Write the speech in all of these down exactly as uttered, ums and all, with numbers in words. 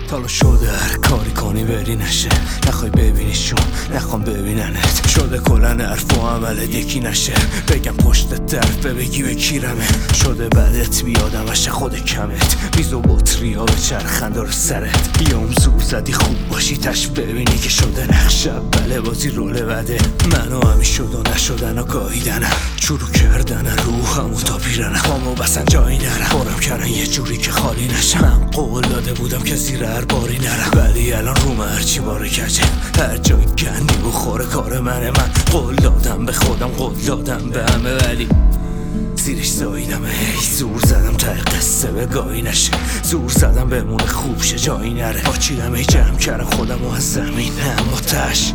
تالا شده هر کاری کنی بری نشه، نخوای ببینیشون نخوام ببیننت. شده کلن حرف و عملت یکی نشه، بگم پشت طرف بگی به کیرمه. شده بعدت بیادم وشه خود کمت، میز و بطریا به چرخند رو سرت. یه زور زدی خوب باشی تش ببینی که شده نقشه بله بازی روله بده. منو همی شد و نشدن و گاهیدنم، شروع کردن روحم و تا پیرنم. پامو بسن جایی نرم، بارم کردن یه جوری که خالی نشم. من قول داده بودم که زیر هر باری نرم، ولی الان روم هرچی باره کجه هر جای گندی بخوره کار منه. من قول دادم به خودم، قول دادم به همه، ولی زیرش زاییدم. هی زور زدم تا قصه به گاهی نشه، زور زدم بمونه خوب شه جایی نره. پاچیدم هی جمع کردم خودم و از زمین اما تش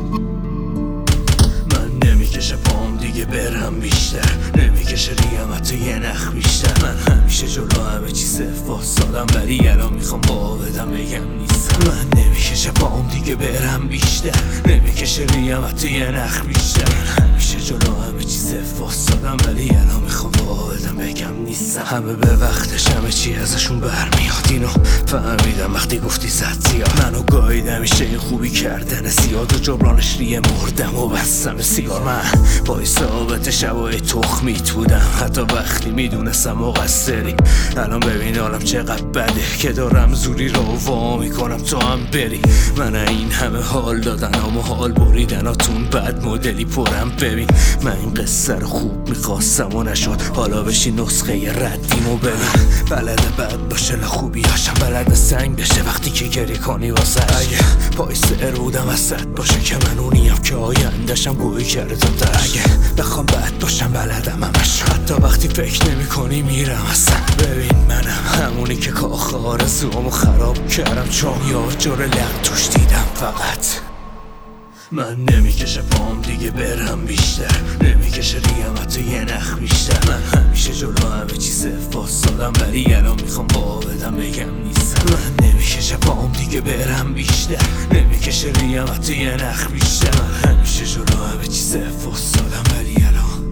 من نمیکشه پام دیگه برم بیشتر، نمیکشه ریم حتی یه نخ بیشتر. من همیشه جلو همه چیز واسادم، ولی الان میخوام با بدم بگم نیستم. من نمیکشه پام دیگه برم بیشتر، نمیکشه ریم حتی یه نخ بیشتر. من همیشه جلو همه چیز واسادم، ولی الان میخوام با بدم بگم نیستم. همه به وقتش همه چی ازشون برمیاد، اینو فهمیدم وقتی گفتی زد زیاد. منو گاهیدم میشه این خوبی کردن زیاد و جبرانش ریه مردم و بستم سیگار. من با ثابت شبای تخمیت بودم حتی وقتی میدونستم مقصری. الان ببین حالم چقدر بده که دارم زوری رو وا میکنم تو هم بری. من این همه حال دادن اما حال بریدناتون بد مدلی پرم. ببین من این قصه رو خوب میخواستم و نشد، حالا بشی نسخه ردیمو ببین. بلد بد باشه لخوبی هاشم بلد سنگ بشه وقتی که گری کنی واسه. اگه پای سر بودم وسط باشه که من اونیم که آیندشم گوی کردم در. اگه بخوام بد باشم بلدم همش، حتی وقتی فکر نمی کنی میرم اصلا. ببین منم همونی که کاخ آرزوامو خراب کردم چون یا جور لق توش دیدم فقط. من نمیکشه پام دیگه برم بیشتر، نمیکشه ریم حتی یه نخ بیشتر. من همیشه جلو همه چیز واسادم، ولی الان میخوام با بدم بگم نیستم. من نمیکشه پام دیگه برم بیشتر، نمیکشه ریم حتی یه نخ بیشتر. من همیشه جلو همه چیز واسادم، ولی الان